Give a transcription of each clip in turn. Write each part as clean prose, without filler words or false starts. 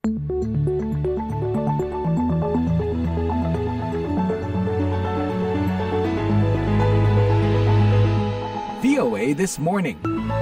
VOA This Morning.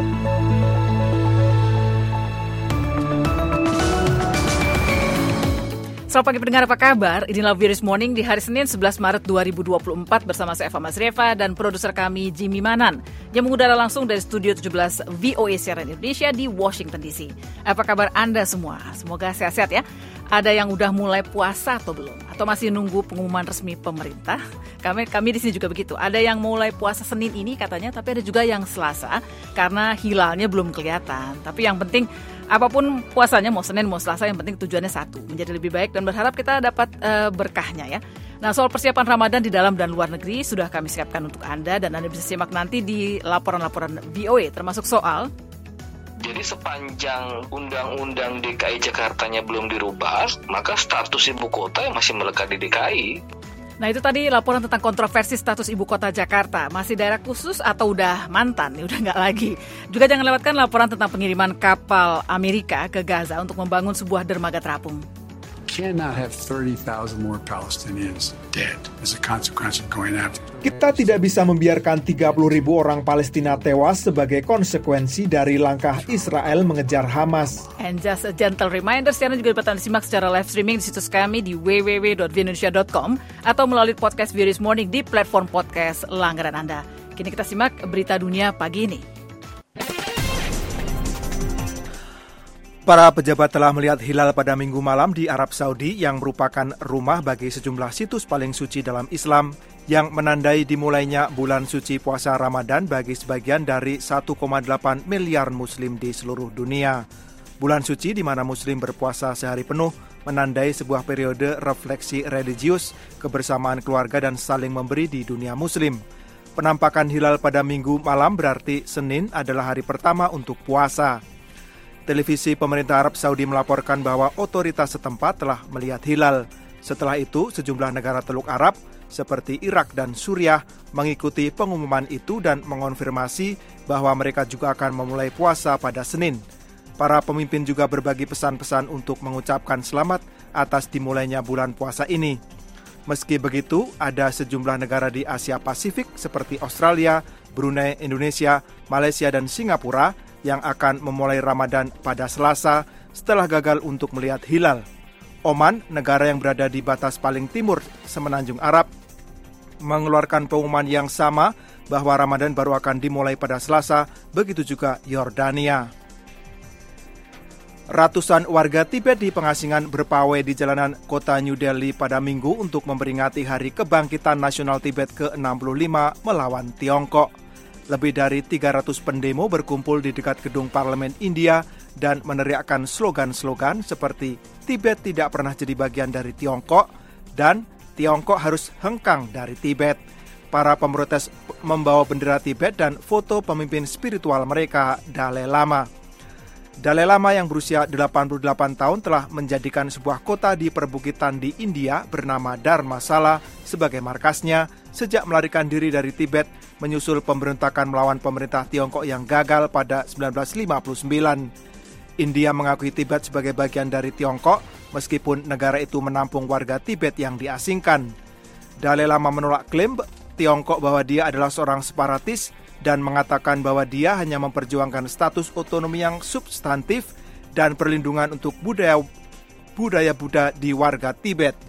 Selamat pagi pendengar, apa kabar? Inilah VOA This Morning di hari Senin 11 Maret 2024 bersama saya Eva Masreva dan produser kami Jimmy Manan yang mengudara langsung dari Studio 17 VOA Siaran Indonesia di Washington DC. Apa kabar Anda semua? Semoga sehat-sehat ya. Ada yang udah mulai puasa atau belum? Atau masih nunggu pengumuman resmi pemerintah? Kami di sini juga begitu. Ada yang mulai puasa Senin ini katanya, tapi ada juga yang Selasa karena hilalnya belum kelihatan. Tapi yang penting apapun puasanya, mau Senin mau Selasa, yang penting tujuannya satu, menjadi lebih baik dan berharap kita dapat berkahnya ya. Nah, soal persiapan Ramadan di dalam dan luar negeri sudah kami siapkan untuk Anda dan Anda bisa simak nanti di laporan-laporan VOA, termasuk soal jadi sepanjang Undang-Undang DKI Jakartanya belum dirubah, maka status ibu kota yang masih melekat di DKI. Nah, itu tadi laporan tentang kontroversi status ibu kota Jakarta. Masih daerah khusus atau udah mantan? Udah nggak lagi. Juga jangan lewatkan laporan tentang pengiriman kapal Amerika ke Gaza untuk membangun sebuah dermaga terapung. Cannot have 30,000 more Palestinians dead as a consequence of going after. Kita tidak bisa membiarkan 30.000 orang Palestina tewas sebagai konsekuensi dari langkah Israel mengejar Hamas. And just a gentle reminder, siaran juga dapat Anda simak secara live streaming di situs kami di www.voaindonesia.com atau melalui podcast VOA This Morning di platform podcast langganan Anda. Kini kita simak berita dunia pagi ini. Para pejabat telah melihat hilal pada Minggu malam di Arab Saudi yang merupakan rumah bagi sejumlah situs paling suci dalam Islam yang menandai dimulainya bulan suci puasa Ramadan bagi sebagian dari 1,8 miliar muslim di seluruh dunia. Bulan suci di mana muslim berpuasa sehari penuh menandai sebuah periode refleksi religius, kebersamaan keluarga dan saling memberi di dunia muslim. Penampakan hilal pada Minggu malam berarti Senin adalah hari pertama untuk puasa. Televisi pemerintah Arab Saudi melaporkan bahwa otoritas setempat telah melihat hilal. Setelah itu, sejumlah negara Teluk Arab seperti Irak dan Suriah mengikuti pengumuman itu dan mengonfirmasi bahwa mereka juga akan memulai puasa pada Senin. Para pemimpin juga berbagi pesan-pesan untuk mengucapkan selamat atas dimulainya bulan puasa ini. Meski begitu, ada sejumlah negara di Asia Pasifik seperti Australia, Brunei, Indonesia, Malaysia, dan Singapura yang akan memulai Ramadan pada Selasa setelah gagal untuk melihat hilal. Oman, negara yang berada di batas paling timur semenanjung Arab, mengeluarkan pengumuman yang sama bahwa Ramadan baru akan dimulai pada Selasa, begitu juga Yordania. Ratusan warga Tibet di pengasingan berpawai di jalanan kota New Delhi pada Minggu untuk memperingati Hari Kebangkitan Nasional Tibet ke-65 melawan Tiongkok. Lebih dari 300 pendemo berkumpul di dekat gedung parlemen India dan meneriakkan slogan-slogan seperti Tibet tidak pernah jadi bagian dari Tiongkok dan Tiongkok harus hengkang dari Tibet. Para pemrotes membawa bendera Tibet dan foto pemimpin spiritual mereka, Dalai Lama. Dalai Lama yang berusia 88 tahun telah menjadikan sebuah kota di perbukitan di India bernama Dharmasala sebagai markasnya sejak melarikan diri dari Tibet menyusul pemberontakan melawan pemerintah Tiongkok yang gagal pada 1959. India mengakui Tibet sebagai bagian dari Tiongkok meskipun negara itu menampung warga Tibet yang diasingkan. Dalai Lama menolak klaim Tiongkok bahwa dia adalah seorang separatis dan mengatakan bahwa dia hanya memperjuangkan status otonomi yang substantif dan perlindungan untuk budaya Buddha di warga Tibet.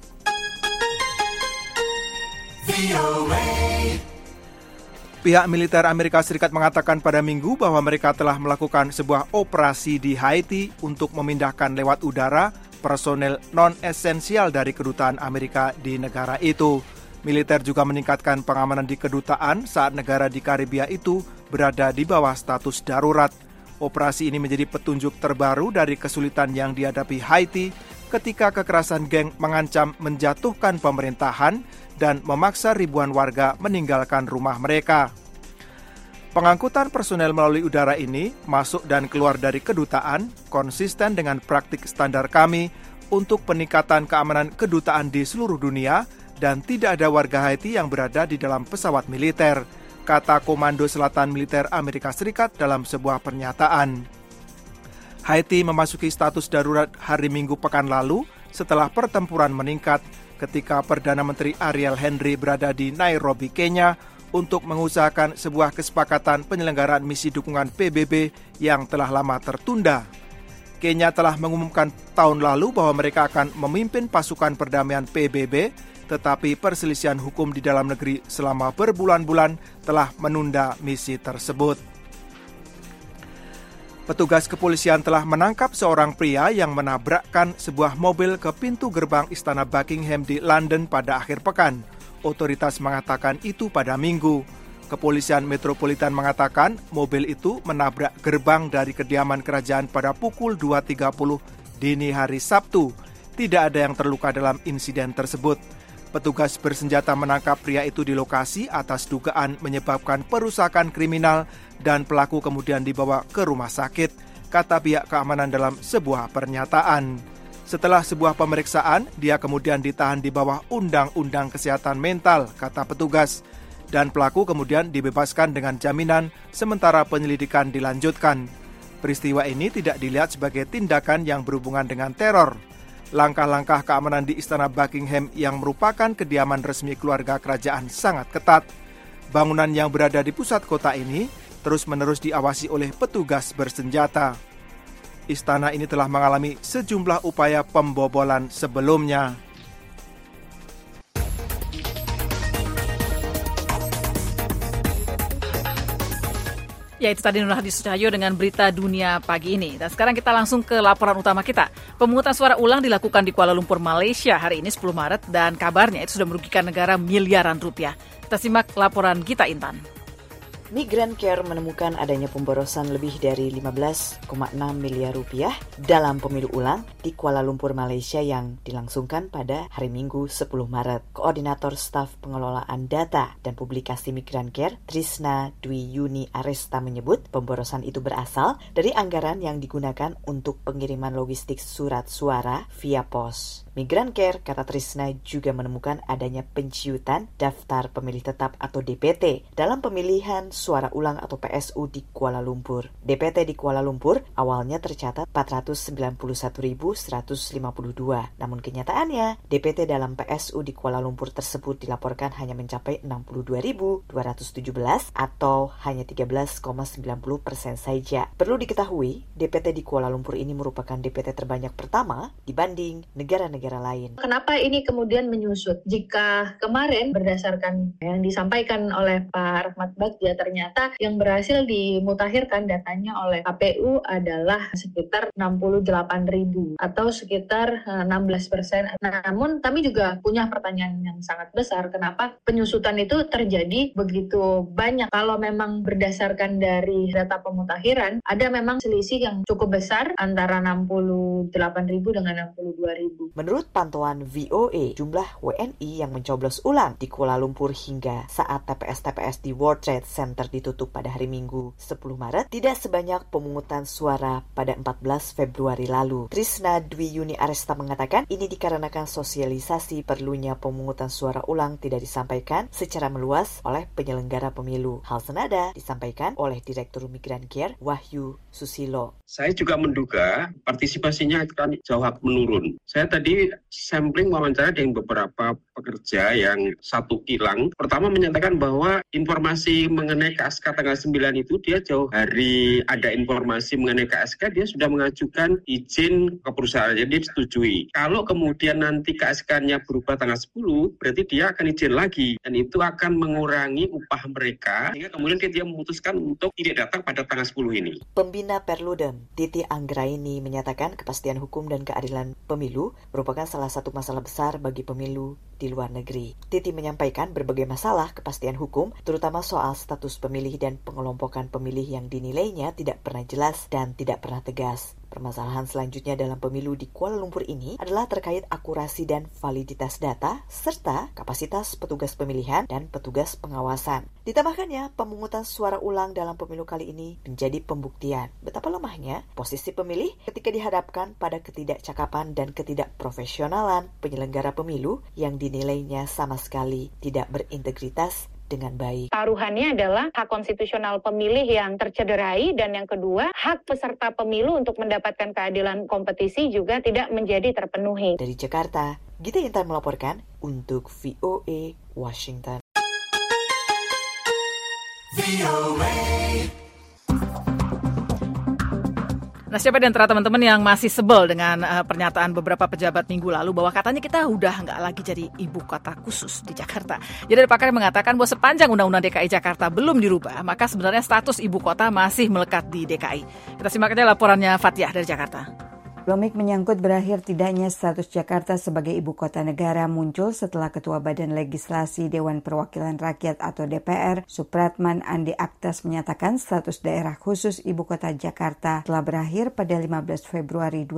Pihak militer Amerika Serikat mengatakan pada Minggu bahwa mereka telah melakukan sebuah operasi di Haiti untuk memindahkan lewat udara personel non-esensial dari kedutaan Amerika di negara itu. Militer juga meningkatkan pengamanan di kedutaan saat negara di Karibia itu berada di bawah status darurat. Operasi ini menjadi petunjuk terbaru dari kesulitan yang dihadapi Haiti ketika kekerasan geng mengancam menjatuhkan pemerintahan dan memaksa ribuan warga meninggalkan rumah mereka. Pengangkutan personel melalui udara ini masuk dan keluar dari kedutaan konsisten dengan praktik standar kami untuk peningkatan keamanan kedutaan di seluruh dunia dan tidak ada warga Haiti yang berada di dalam pesawat militer, kata Komando Selatan Militer Amerika Serikat dalam sebuah pernyataan. Haiti memasuki status darurat hari Minggu pekan lalu setelah pertempuran meningkat ketika Perdana Menteri Ariel Henry berada di Nairobi, Kenya untuk mengusahakan sebuah kesepakatan penyelenggaraan misi dukungan PBB yang telah lama tertunda. Kenya telah mengumumkan tahun lalu bahwa mereka akan memimpin pasukan perdamaian PBB, tetapi perselisihan hukum di dalam negeri selama berbulan-bulan telah menunda misi tersebut. Petugas kepolisian telah menangkap seorang pria yang menabrakkan sebuah mobil ke pintu gerbang Istana Buckingham di London pada akhir pekan. Otoritas mengatakan itu pada Minggu. Kepolisian Metropolitan mengatakan mobil itu menabrak gerbang dari kediaman kerajaan pada pukul 2.30 dini hari Sabtu. Tidak ada yang terluka dalam insiden tersebut. Petugas bersenjata menangkap pria itu di lokasi atas dugaan menyebabkan perusakan kriminal dan pelaku kemudian dibawa ke rumah sakit, kata pihak keamanan dalam sebuah pernyataan. Setelah sebuah pemeriksaan, dia kemudian ditahan di bawah Undang-Undang Kesehatan Mental, kata petugas. Dan pelaku kemudian dibebaskan dengan jaminan sementara penyelidikan dilanjutkan. Peristiwa ini tidak dilihat sebagai tindakan yang berhubungan dengan teror. Langkah-langkah keamanan di Istana Buckingham yang merupakan kediaman resmi keluarga kerajaan sangat ketat. Bangunan yang berada di pusat kota ini terus-menerus diawasi oleh petugas bersenjata. Istana ini telah mengalami sejumlah upaya pembobolan sebelumnya. Ya, itu tadi Nur Hadi Sucahyo dengan berita dunia pagi ini. Dan sekarang kita langsung ke laporan utama kita. Pemungutan suara ulang dilakukan di Kuala Lumpur, Malaysia hari ini 10 Maret dan kabarnya itu sudah merugikan negara miliaran rupiah. Kita simak laporan Gita Intan. Migrancare menemukan adanya pemborosan lebih dari 15,6 miliar rupiah dalam pemilu ulang di Kuala Lumpur, Malaysia yang dilangsungkan pada hari Minggu 10 Maret. Koordinator Staf Pengelolaan Data dan Publikasi Migrancare, Trisna Dwi Yuni Aresta menyebut pemborosan itu berasal dari anggaran yang digunakan untuk pengiriman logistik surat suara via pos. Migrancare, kata Trisna, juga menemukan adanya penciutan daftar pemilih tetap atau DPT dalam pemilihan suara ulang atau PSU di Kuala Lumpur. DPT di Kuala Lumpur awalnya tercatat 491.152. Namun kenyataannya, DPT dalam PSU di Kuala Lumpur tersebut dilaporkan hanya mencapai 62.217 atau hanya 13,90% saja. Perlu diketahui, DPT di Kuala Lumpur ini merupakan DPT terbanyak pertama dibanding negara-negara lain. Kenapa ini kemudian menyusut? Jika kemarin berdasarkan yang disampaikan oleh Pak Rahmat Bagja, ternyata yang berhasil dimutakhirkan datanya oleh KPU adalah sekitar 68.000 atau sekitar 16%. Namun kami juga punya pertanyaan yang sangat besar, kenapa penyusutan itu terjadi begitu banyak? Kalau memang berdasarkan dari data pemutakhiran, ada memang selisih yang cukup besar antara 68.000 dengan 62.000. Menurut pantauan VOA, jumlah WNI yang mencoblos ulang di Kuala Lumpur hingga saat TPS-TPS di World Trade Center ditutup pada hari Minggu 10 Maret tidak sebanyak pemungutan suara pada 14 Februari lalu. Trisna Dwi Yuni Aresta mengatakan ini dikarenakan sosialisasi perlunya pemungutan suara ulang tidak disampaikan secara meluas oleh penyelenggara pemilu. Hal senada disampaikan oleh Direktur Migrancare Wahyu Susilo. Saya juga menduga partisipasinya akan jauh menurun. Saya tadi sampling wawancara dengan beberapa pekerja yang satu kilang. Pertama menyatakan bahwa informasi mengenai KSK tanggal 9 itu dia jauh hari ada informasi mengenai KSK, dia sudah mengajukan izin ke perusahaan, jadi disetujui. Kalau kemudian nanti KSK-nya berubah tanggal 10, berarti dia akan izin lagi. Dan itu akan mengurangi upah mereka, sehingga kemudian dia memutuskan untuk tidak datang pada tanggal 10 ini. Pembina Perludem, Titi Anggraini, menyatakan kepastian hukum dan keadilan pemilu merupakan salah satu masalah besar bagi pemilu di luar negeri. Titi menyampaikan berbagai masalah kepastian hukum, terutama soal status pemilih dan pengelompokan pemilih yang dinilainya tidak pernah jelas dan tidak pernah tegas. Permasalahan selanjutnya dalam pemilu di Kuala Lumpur ini adalah terkait akurasi dan validitas data, serta kapasitas petugas pemilihan dan petugas pengawasan. Ditambahkannya, pemungutan suara ulang dalam pemilu kali ini menjadi pembuktian betapa lemahnya posisi pemilih ketika dihadapkan pada ketidakcakapan dan ketidakprofesionalan penyelenggara pemilu yang dinilainya sama sekali tidak berintegritas dengan baik. Taruhannya adalah hak konstitusional pemilih yang tercederai, dan yang kedua, hak peserta pemilu untuk mendapatkan keadilan kompetisi juga tidak menjadi terpenuhi. Dari Jakarta, Gita Intan melaporkan untuk VOA Washington. Nah, siapa di antara teman-teman yang masih sebel dengan pernyataan beberapa pejabat minggu lalu bahwa katanya kita udah nggak lagi jadi ibu kota khusus di Jakarta. Jadi ada pakar yang mengatakan bahwa sepanjang Undang-Undang DKI Jakarta belum dirubah, maka sebenarnya status ibu kota masih melekat di DKI. Kita simak aja laporannya Fathiyah dari Jakarta. Polemik menyangkut berakhir tidaknya status Jakarta sebagai ibu kota negara muncul setelah Ketua Badan Legislasi Dewan Perwakilan Rakyat atau DPR, Supratman Andi Aktas menyatakan status daerah khusus ibu kota Jakarta telah berakhir pada 15 Februari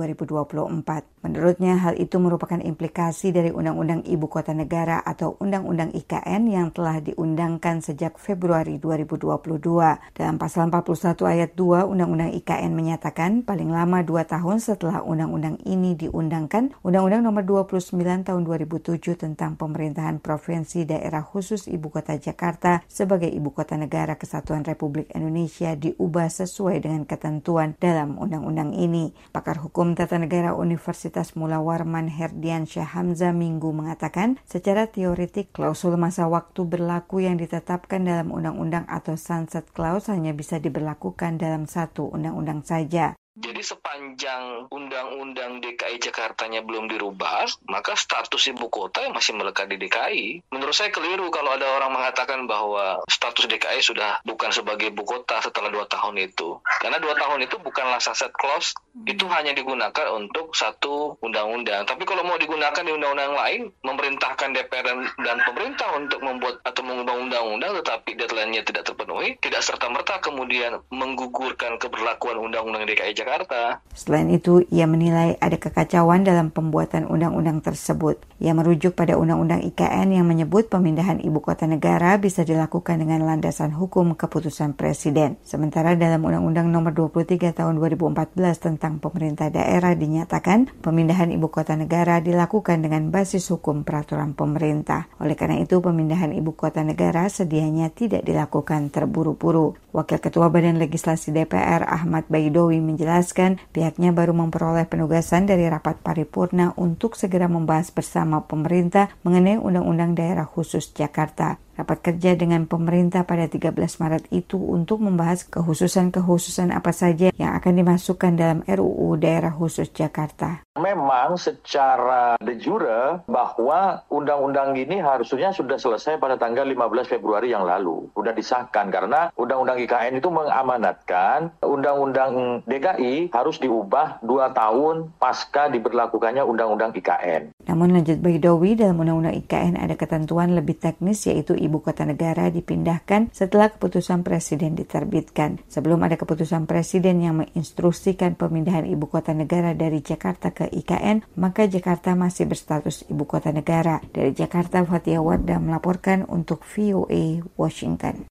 2024. Menurutnya hal itu merupakan implikasi dari Undang-Undang Ibu Kota Negara atau Undang-Undang IKN yang telah diundangkan sejak Februari 2022. Dalam pasal 41 ayat 2 Undang-Undang IKN menyatakan paling lama 2 tahun setelah undang-undang ini diundangkan, Undang-Undang Nomor 29 Tahun 2007 tentang Pemerintahan Provinsi Daerah Khusus Ibu Kota Jakarta sebagai Ibu Kota Negara Kesatuan Republik Indonesia diubah sesuai dengan ketentuan dalam undang-undang ini. Pakar Hukum Tata Negara Universitas Mula Warman Herdiansyah Hamzah Minggu mengatakan, secara teoretik klausul masa waktu berlaku yang ditetapkan dalam undang-undang atau sunset clause hanya bisa diberlakukan dalam satu undang-undang saja. Jadi sepanjang Undang-Undang DKI Jakartanya belum dirubah, maka status ibu kota masih melekat di DKI. Menurut saya keliru kalau ada orang mengatakan bahwa status DKI sudah bukan sebagai ibu kota setelah 2 tahun itu. Karena 2 tahun itu bukanlah sunset clause, itu hanya digunakan untuk satu undang-undang. Tapi kalau mau digunakan di undang-undang lain, memerintahkan DPR dan pemerintah untuk membuat atau mengubah undang-undang tetapi deadline-nya tidak terpenuhi, tidak serta-merta kemudian menggugurkan keberlakuan Undang-Undang DKI Jakarta. Selain itu, ia menilai ada kekacauan dalam pembuatan undang-undang tersebut. Ia merujuk pada Undang-Undang IKN yang menyebut pemindahan ibu kota negara bisa dilakukan dengan landasan hukum keputusan Presiden. Sementara dalam Undang-Undang Nomor 23 Tahun 2014 tentang pemerintah daerah dinyatakan pemindahan ibu kota negara dilakukan dengan basis hukum peraturan pemerintah. Oleh karena itu, pemindahan ibu kota negara sedianya tidak dilakukan terburu-buru. Wakil Ketua Badan Legislasi DPR Ahmad Baidowi menjelaskan pihaknya baru memperoleh penugasan dari rapat paripurna untuk segera membahas bersama pemerintah mengenai Undang-Undang Daerah Khusus Jakarta. Rapat kerja dengan pemerintah pada 13 Maret itu untuk membahas kekhususan-kekhususan apa saja yang akan dimasukkan dalam RUU Daerah Khusus Jakarta. Memang secara de jure bahwa undang-undang ini harusnya sudah selesai pada tanggal 15 Februari yang lalu. Sudah disahkan karena Undang-Undang IKN itu mengamanatkan Undang-Undang DKI harus diubah 2 tahun pasca diberlakukannya Undang-Undang IKN. Namun lanjut Baidowi, dalam Undang-Undang IKN ada ketentuan lebih teknis yaitu ibu kota negara dipindahkan setelah keputusan Presiden diterbitkan. Sebelum ada keputusan Presiden yang menginstruksikan pemindahan ibu kota negara dari Jakarta ke IKN, maka Jakarta masih berstatus ibu kota negara. Dari Jakarta, Fathiyah Wardah melaporkan untuk VOA Washington.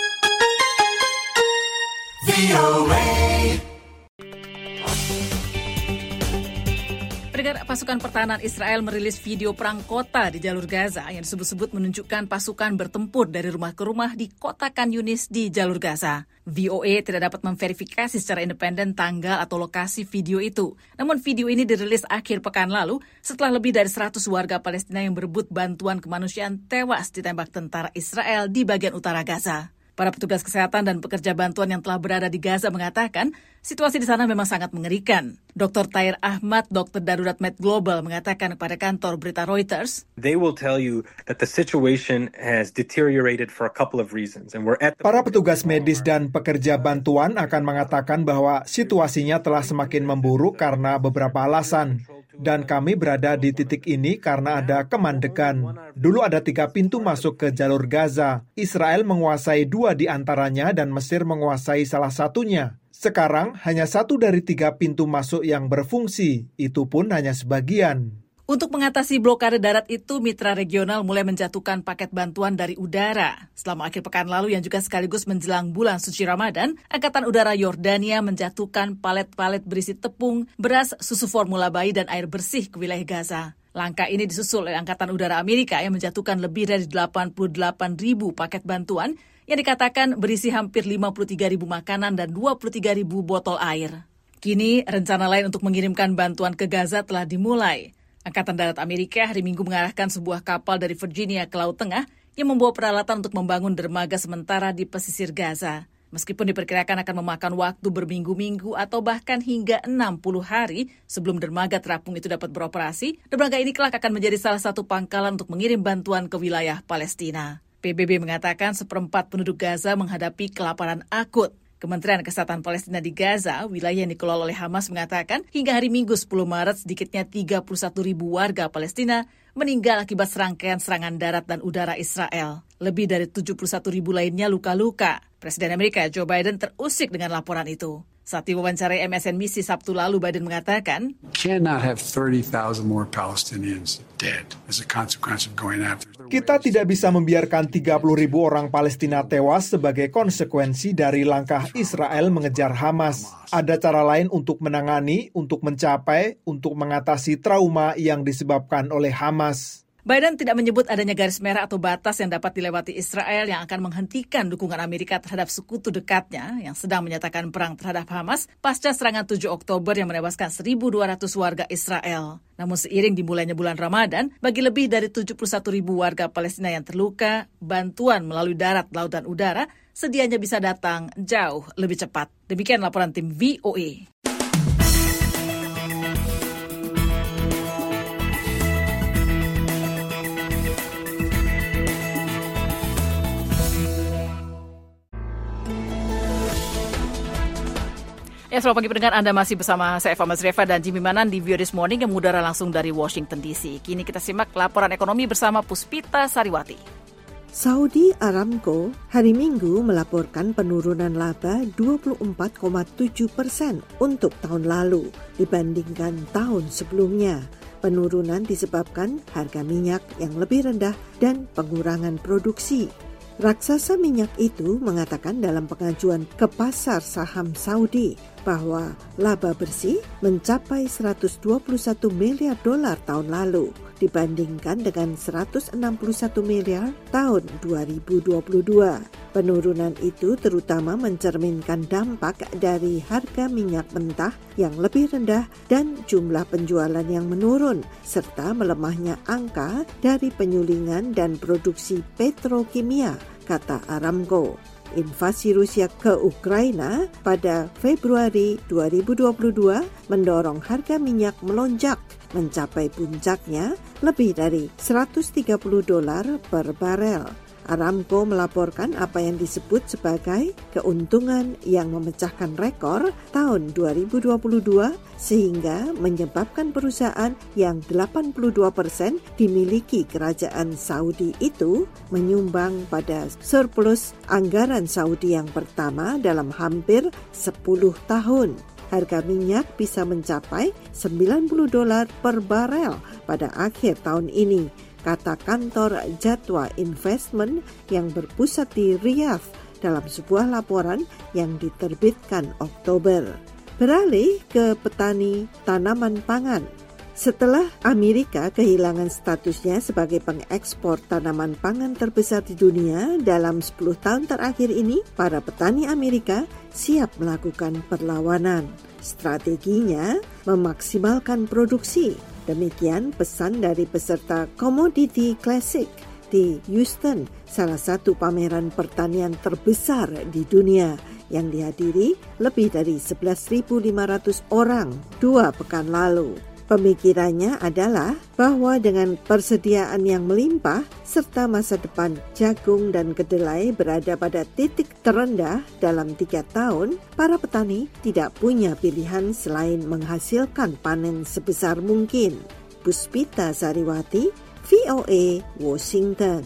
Pendengar, pasukan pertahanan Israel merilis video perang kota di jalur Gaza yang disebut-sebut menunjukkan pasukan bertempur dari rumah ke rumah di kota Khan Yunis di jalur Gaza. VOA tidak dapat memverifikasi secara independen tanggal atau lokasi video itu. Namun video ini dirilis akhir pekan lalu setelah lebih dari 100 warga Palestina yang berebut bantuan kemanusiaan tewas ditembak tentara Israel di bagian utara Gaza. Para petugas kesehatan dan pekerja bantuan yang telah berada di Gaza mengatakan situasi di sana memang sangat mengerikan. Dr. Tahir Ahmad, dokter darurat Med Global, mengatakan kepada kantor berita Reuters, "They will tell you that the situation has deteriorated for a couple of reasons, and we're at." Para petugas medis dan pekerja bantuan akan mengatakan bahwa situasinya telah semakin memburuk karena beberapa alasan. Dan kami berada di titik ini karena ada kemandekan. Dulu ada 3 pintu masuk ke jalur Gaza. Israel menguasai 2 di antaranya dan Mesir menguasai salah satunya. Sekarang hanya 1 dari 3 pintu masuk yang berfungsi, itu pun hanya sebagian. Untuk mengatasi blokade darat itu, mitra regional mulai menjatuhkan paket bantuan dari udara. Selama akhir pekan lalu yang juga sekaligus menjelang bulan suci Ramadan, Angkatan Udara Yordania menjatuhkan palet-palet berisi tepung, beras, susu formula bayi, dan air bersih ke wilayah Gaza. Langkah ini disusul oleh Angkatan Udara Amerika yang menjatuhkan lebih dari 88.000 paket bantuan yang dikatakan berisi hampir 53.000 makanan dan 23.000 botol air. Kini, rencana lain untuk mengirimkan bantuan ke Gaza telah dimulai. Angkatan Darat Amerika hari Minggu mengarahkan sebuah kapal dari Virginia ke Laut Tengah yang membawa peralatan untuk membangun dermaga sementara di pesisir Gaza. Meskipun diperkirakan akan memakan waktu berminggu-minggu atau bahkan hingga 60 hari sebelum dermaga terapung itu dapat beroperasi, dermaga ini kelak akan menjadi salah satu pangkalan untuk mengirim bantuan ke wilayah Palestina. PBB mengatakan 1/4 penduduk Gaza menghadapi kelaparan akut. Kementerian Kesehatan Palestina di Gaza, wilayah yang dikelola oleh Hamas, mengatakan hingga hari Minggu 10 Maret sedikitnya 31.000 warga Palestina meninggal akibat serangkaian serangan darat dan udara Israel. Lebih dari 71.000 lainnya luka-luka. Presiden Amerika Joe Biden terusik dengan laporan itu. Saat diwawancarai MSNBC Sabtu lalu, Biden mengatakan, Cannot have 30,000 more Palestinians dead as a consequence of going after. Kita tidak bisa membiarkan 30.000 orang Palestina tewas sebagai konsekuensi dari langkah Israel mengejar Hamas. Ada cara lain untuk menangani, untuk mencapai, untuk mengatasi trauma yang disebabkan oleh Hamas. Biden tidak menyebut adanya garis merah atau batas yang dapat dilewati Israel yang akan menghentikan dukungan Amerika terhadap sekutu dekatnya yang sedang menyatakan perang terhadap Hamas pasca serangan 7 Oktober yang menewaskan 1.200 warga Israel. Namun seiring dimulainya bulan Ramadan, bagi lebih dari 71.000 warga Palestina yang terluka, bantuan melalui darat, laut, dan udara sedianya bisa datang jauh lebih cepat. Demikian laporan tim VOA. Ya, selamat pagi pendengar, Anda masih bersama saya Eva Mazreva dan Jimmy Manan di VOA This Morning yang mengudara langsung dari Washington DC. Kini kita simak laporan ekonomi bersama Puspita Sariwati. Saudi Aramco hari Minggu melaporkan penurunan laba 24,7% untuk tahun lalu dibandingkan tahun sebelumnya. Penurunan disebabkan harga minyak yang lebih rendah dan pengurangan produksi. Raksasa minyak itu mengatakan dalam pengajuan ke pasar saham Saudi bahwa laba bersih mencapai 121 miliar dolar tahun lalu dibandingkan dengan 161 miliar tahun 2022. Penurunan itu terutama mencerminkan dampak dari harga minyak mentah yang lebih rendah dan jumlah penjualan yang menurun, serta melemahnya angka dari penyulingan dan produksi petrokimia, kata Aramco. Invasi Rusia ke Ukraina pada Februari 2022 mendorong harga minyak melonjak mencapai puncaknya lebih dari $130 per barel. Aramco melaporkan apa yang disebut sebagai keuntungan yang memecahkan rekor tahun 2022 sehingga menyebabkan perusahaan yang 82% dimiliki kerajaan Saudi itu menyumbang pada surplus anggaran Saudi yang pertama dalam hampir 10 tahun. Harga minyak bisa mencapai $90 per barel pada akhir tahun ini, kata kantor Jadwa Investment yang berpusat di Riyadh dalam sebuah laporan yang diterbitkan Oktober. Beralih ke petani tanaman pangan. Setelah Amerika kehilangan statusnya sebagai pengekspor tanaman pangan terbesar di dunia dalam 10 tahun terakhir ini, para petani Amerika siap melakukan perlawanan. Strateginya memaksimalkan produksi. Demikian pesan dari peserta Commodity Classic di Houston, salah satu pameran pertanian terbesar di dunia yang dihadiri lebih dari 11.500 orang 2 pekan lalu. Pemikirannya adalah bahwa dengan persediaan yang melimpah serta masa depan jagung dan kedelai berada pada titik terendah dalam 3 tahun, para petani tidak punya pilihan selain menghasilkan panen sebesar mungkin. Puspita Sariwati, VOA, Washington.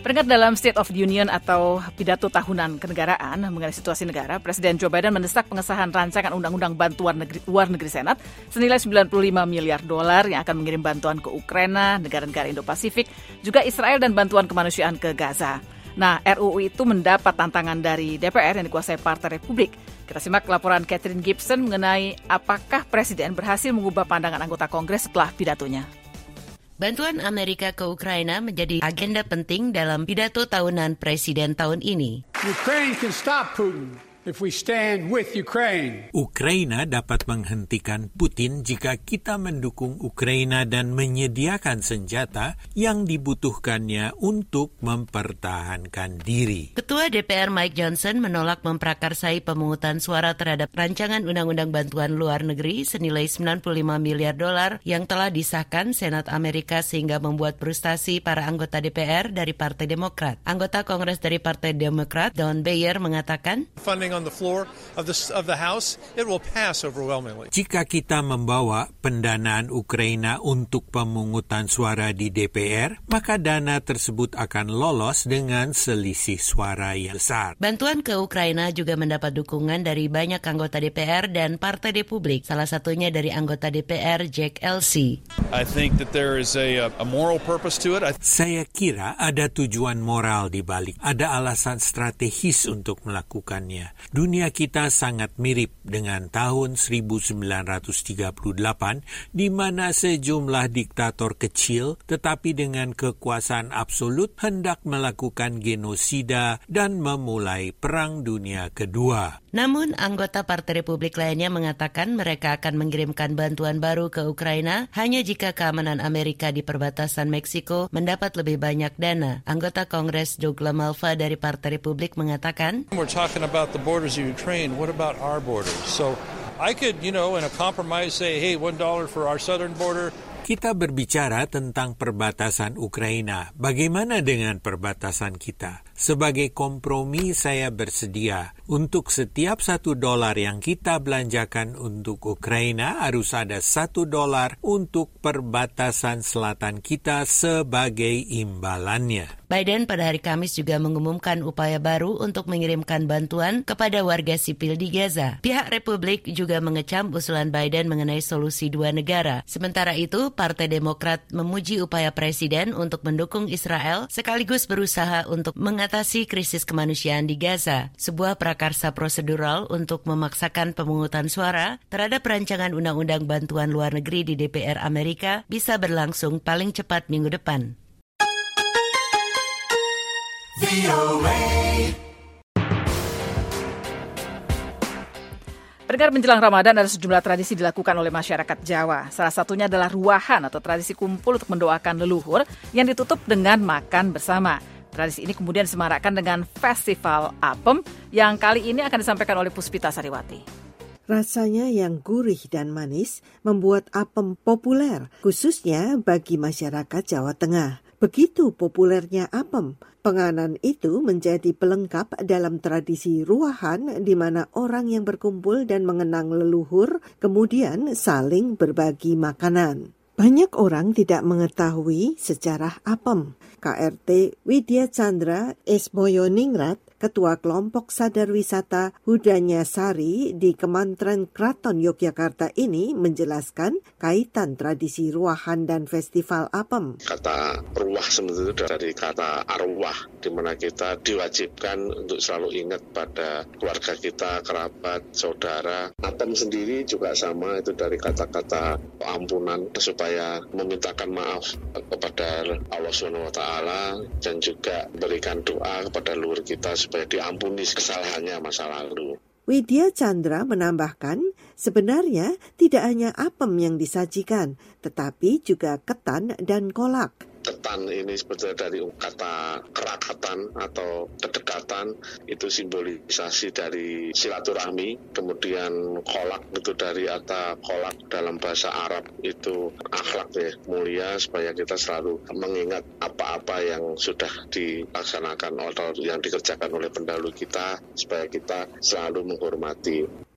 Pendengar, dalam State of the Union atau pidato tahunan kenegaraan mengenai situasi negara, Presiden Joe Biden mendesak pengesahan rancangan undang-undang bantuan luar negeri Senat senilai $95 miliar yang akan mengirim bantuan ke Ukraina, negara-negara Indo-Pasifik, juga Israel dan bantuan kemanusiaan ke Gaza. Nah, RUU itu mendapat tantangan dari DPR yang dikuasai Partai Republik. Kita simak laporan Catherine Gibson mengenai apakah Presiden berhasil mengubah pandangan anggota Kongres setelah pidatonya. Bantuan Amerika ke Ukraina menjadi agenda penting dalam pidato tahunan Presiden tahun ini. Ukraine can stop Putin if we stand with Ukraine. Ukraina dapat menghentikan Putin jika kita mendukung Ukraina dan menyediakan senjata yang dibutuhkannya untuk mempertahankan diri. Ketua DPR Mike Johnson menolak memprakarsai pemungutan suara terhadap rancangan undang-undang bantuan luar negeri senilai $95 miliar yang telah disahkan Senat Amerika sehingga membuat frustasi para anggota DPR dari Partai Demokrat. Anggota Kongres dari Partai Demokrat, Don Beyer, mengatakan, on the floor of the House, it will pass overwhelmingly. Jika kita membawa pendanaan Ukraina untuk pemungutan suara di DPR, maka dana tersebut akan lolos dengan selisih suara yang besar. Bantuan ke Ukraina juga mendapat dukungan dari banyak anggota DPR dan Partai Republik, salah satunya dari anggota DPR Jack Elsey. I think that there is a moral purpose to it. Saya kira ada tujuan moral di balik, ada alasan strategis untuk melakukannya. Dunia kita sangat mirip dengan tahun 1938 di mana sejumlah diktator kecil tetapi dengan kekuasaan absolut hendak melakukan genosida dan memulai Perang Dunia Kedua. Namun, anggota Partai Republik lainnya mengatakan mereka akan mengirimkan bantuan baru ke Ukraina hanya jika keamanan Amerika di perbatasan Meksiko mendapat lebih banyak dana. Anggota Kongres Doug LaMalva dari Partai Republik mengatakan, We're talking about the borders of Ukraine. What about our borders? So I could, in a compromise say, hey, $1 for our southern border. Kita berbicara tentang perbatasan Ukraina. Bagaimana dengan perbatasan kita? Sebagai kompromi, saya bersedia untuk setiap $1 yang kita belanjakan untuk Ukraina harus ada $1 untuk perbatasan selatan kita sebagai imbalannya. Biden pada hari Kamis juga mengumumkan upaya baru untuk mengirimkan bantuan kepada warga sipil di Gaza. Pihak Republik juga mengecam usulan Biden mengenai solusi dua negara. Sementara itu, Partai Demokrat memuji upaya Presiden untuk mendukung Israel sekaligus berusaha untuk mengatasi krisis kemanusiaan di Gaza. Sebuah prakarsa prosedural untuk memaksakan pemungutan suara terhadap rancangan undang-undang bantuan luar negeri di DPR Amerika bisa berlangsung paling cepat minggu depan. Pendengar, menjelang Ramadan ada sejumlah tradisi dilakukan oleh masyarakat Jawa. Salah satunya adalah ruahan atau tradisi kumpul untuk mendoakan leluhur yang ditutup dengan makan bersama. Tradisi ini kemudian disemarakkan dengan Festival Apem yang kali ini akan disampaikan oleh Puspita Sariwati. Rasanya yang gurih dan manis membuat apem populer, khususnya bagi masyarakat Jawa Tengah. Begitu populernya apem, penganan itu menjadi pelengkap dalam tradisi ruahan di mana orang yang berkumpul dan mengenang leluhur kemudian saling berbagi makanan. Banyak orang tidak mengetahui sejarah apem. KRT Widya Chandra Esmoyoningrat, Ketua Kelompok Sadar Wisata Hudanya Sari di Kementerian Kraton Yogyakarta ini menjelaskan kaitan tradisi ruahan dan festival apem. Kata ruah sebenarnya dari kata arwah, di mana kita diwajibkan untuk selalu ingat pada keluarga kita, kerabat, saudara. Apem sendiri juga sama, itu dari kata-kata ampunan supaya memintakan maaf kepada Allah SWT dan juga berikan doa kepada leluhur kita supaya diampuni kesalahannya masa lalu. Widya Chandra menambahkan, sebenarnya tidak hanya apem yang disajikan, tetapi juga ketan dan kolak. Ketan ini sebetulnya dari kata kerakatan atau kedekatan, itu simbolisasi dari silaturahmi. Kemudian kolak itu dari kata kolak dalam bahasa Arab itu akhlak ya, mulia, supaya kita selalu mengingat apa-apa yang sudah dilaksanakan atau yang dikerjakan oleh pendahulu kita, supaya kita selalu menghormati.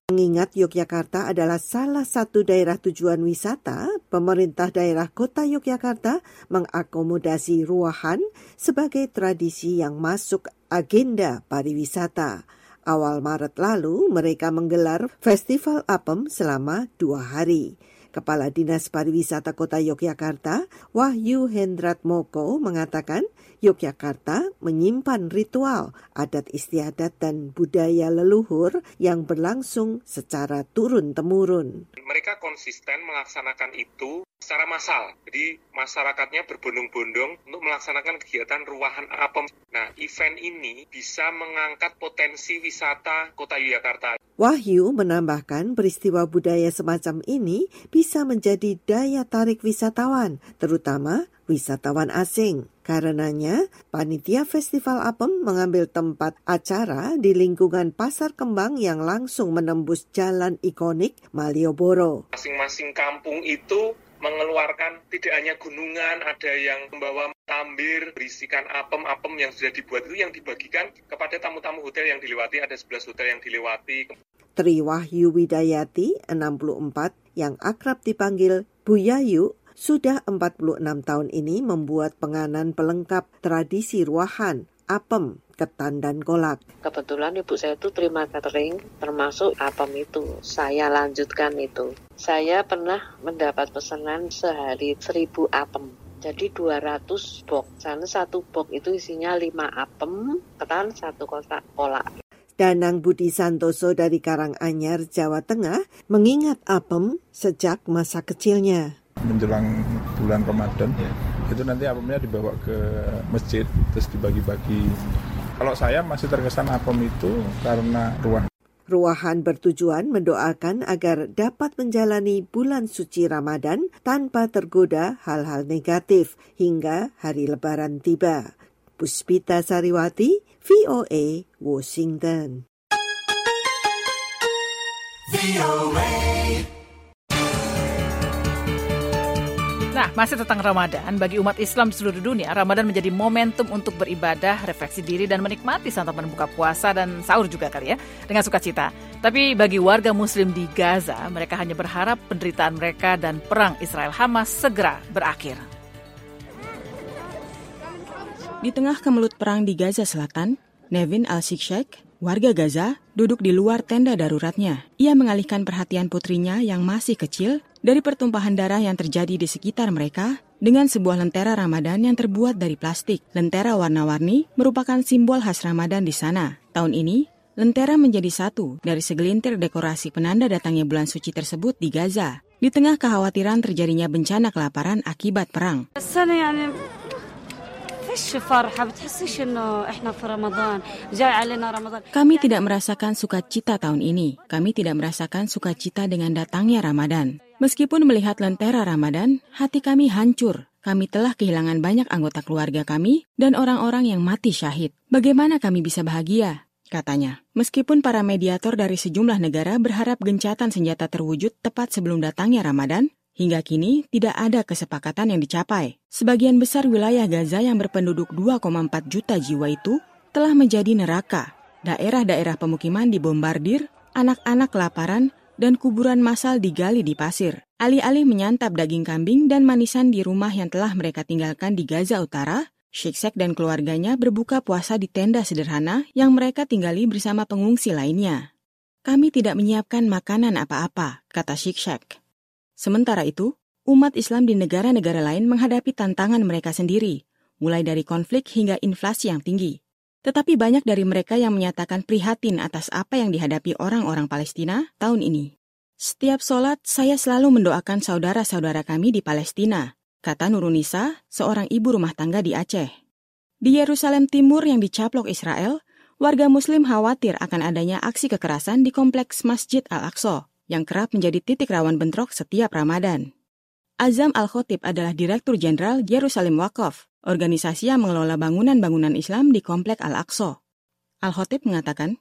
Mengingat Yogyakarta adalah salah satu daerah tujuan wisata, pemerintah daerah Kota Yogyakarta mengakomodasi ruahan sebagai tradisi yang masuk agenda pariwisata. Awal Maret lalu, mereka menggelar Festival Apem selama 2 hari. Kepala Dinas Pariwisata Kota Yogyakarta, Wahyu Hendratmoko, mengatakan Yogyakarta menyimpan ritual, adat istiadat dan budaya leluhur yang berlangsung secara turun-temurun. Mereka konsisten melaksanakan itu secara massal. Jadi masyarakatnya berbondong-bondong untuk melaksanakan kegiatan ruahan apem. Nah, event ini bisa mengangkat potensi wisata Kota Yogyakarta. Wahyu menambahkan peristiwa budaya semacam ini bisa menjadi daya tarik wisatawan, terutama wisatawan asing. Karenanya, panitia Festival Apem mengambil tempat acara di lingkungan Pasar Kembang yang langsung menembus jalan ikonik Malioboro. Masing-masing kampung itu mengeluarkan tidak hanya gunungan, ada yang membawa tambir, berisikan apem-apem yang sudah dibuat itu yang dibagikan kepada tamu-tamu hotel yang dilewati, ada 11 hotel yang dilewati. Tri Wahyu Widayati, 64, yang akrab dipanggil Bu Yayu, sudah 46 tahun ini membuat penganan pelengkap tradisi ruahan, apem, ketan, dan kolak. Kebetulan ibu saya itu terima catering, termasuk apem itu. Saya lanjutkan itu. Saya pernah mendapat pesanan sehari 1000 apem. Jadi 200 box. Sana satu box itu isinya 5 apem, ketan, 1 kotak kolak. Danang Budi Santoso dari Karanganyar, Jawa Tengah, mengingat apem sejak masa kecilnya. Menjelang bulan Ramadan, itu nanti apemnya dibawa ke masjid, terus dibagi-bagi. Kalau saya masih terkesan apem itu karena Ruahan bertujuan mendoakan agar dapat menjalani bulan suci Ramadan tanpa tergoda hal-hal negatif hingga hari Lebaran tiba. Puspita Sariwati, VOA, Washington. Nah, masih tentang Ramadan, bagi umat Islam di seluruh dunia, Ramadan menjadi momentum untuk beribadah, refleksi diri, dan menikmati santapan buka puasa dan sahur juga kali ya, dengan sukacita. Tapi bagi warga Muslim di Gaza, mereka hanya berharap penderitaan mereka dan perang Israel-Hamas segera berakhir. Di tengah kemelut perang di Gaza Selatan, Nevin Al-Shiksek, warga Gaza, duduk di luar tenda daruratnya. Ia mengalihkan perhatian putrinya yang masih kecil dari pertumpahan darah yang terjadi di sekitar mereka dengan sebuah lentera Ramadan yang terbuat dari plastik. Lentera warna-warni merupakan simbol khas Ramadan di sana. Tahun ini, lentera menjadi satu dari segelintir dekorasi penanda datangnya bulan suci tersebut di Gaza. Di tengah kekhawatiran terjadinya bencana kelaparan akibat perang. Kami tidak merasakan sukacita tahun ini. Kami tidak merasakan sukacita dengan datangnya Ramadan. Meskipun melihat lentera Ramadan, hati kami hancur. Kami telah kehilangan banyak anggota keluarga kami dan orang-orang yang mati syahid. Bagaimana kami bisa bahagia? Katanya. Meskipun para mediator dari sejumlah negara berharap gencatan senjata terwujud tepat sebelum datangnya Ramadan, hingga kini tidak ada kesepakatan yang dicapai. Sebagian besar wilayah Gaza yang berpenduduk 2,4 juta jiwa itu telah menjadi neraka. Daerah-daerah pemukiman dibombardir, anak-anak kelaparan, dan kuburan massal digali di pasir. Alih-alih menyantap daging kambing dan manisan di rumah yang telah mereka tinggalkan di Gaza Utara, Shiksek dan keluarganya berbuka puasa di tenda sederhana yang mereka tinggali bersama pengungsi lainnya. Kami tidak menyiapkan makanan apa-apa, kata Shiksek. Sementara itu, umat Islam di negara-negara lain menghadapi tantangan mereka sendiri, mulai dari konflik hingga inflasi yang tinggi. Tetapi banyak dari mereka yang menyatakan prihatin atas apa yang dihadapi orang-orang Palestina tahun ini. Setiap sholat, saya selalu mendoakan saudara-saudara kami di Palestina, kata Nurunisa, seorang ibu rumah tangga di Aceh. Di Yerusalem Timur yang dicaplok Israel, warga Muslim khawatir akan adanya aksi kekerasan di kompleks Masjid Al-Aqsa, yang kerap menjadi titik rawan bentrok setiap Ramadan. Azam Al-Khotib adalah Direktur Jenderal Yerusalem Waqaf, organisasi yang mengelola bangunan-bangunan Islam di Komplek Al-Aqsa. Al-Khotib mengatakan,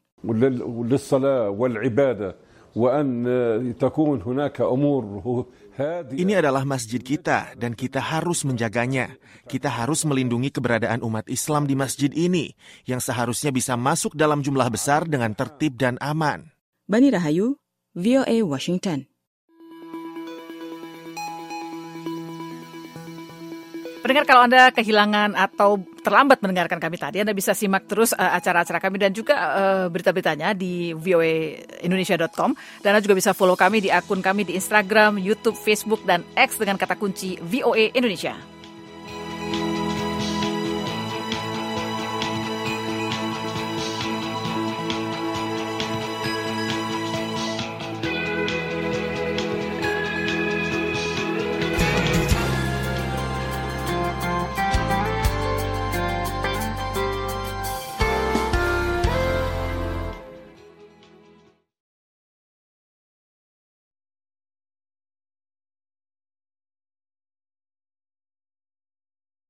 ini adalah masjid kita dan kita harus menjaganya. Kita harus melindungi keberadaan umat Islam di masjid ini yang seharusnya bisa masuk dalam jumlah besar dengan tertib dan aman. Bani Rahayu, VOA Washington. Pendengar, kalau Anda kehilangan atau terlambat mendengarkan kami tadi, Anda bisa simak terus acara-acara kami dan juga berita-beritanya di voaindonesia.com. Dan Anda juga bisa follow kami di akun kami di Instagram, YouTube, Facebook, dan X dengan kata kunci VOA Indonesia.